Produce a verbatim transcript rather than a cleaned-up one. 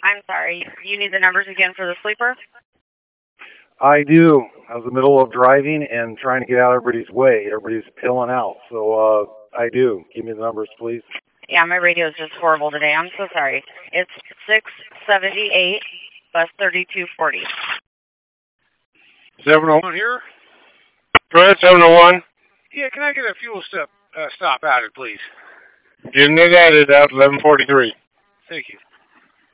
I'm sorry. You need the numbers again for the sleeper? I do. I was in the middle of driving and trying to get out of everybody's way. Everybody's pilling out. So uh, I do. Give me the numbers, please. Yeah, my radio is just horrible today. I'm so sorry. It's six seventy-eight, bus thirty-two forty. seven oh one here? Go ahead, seven oh one. Yeah, can I get a fuel stop, uh, stop added, please? Getting it added out eleven forty-three. Thank you.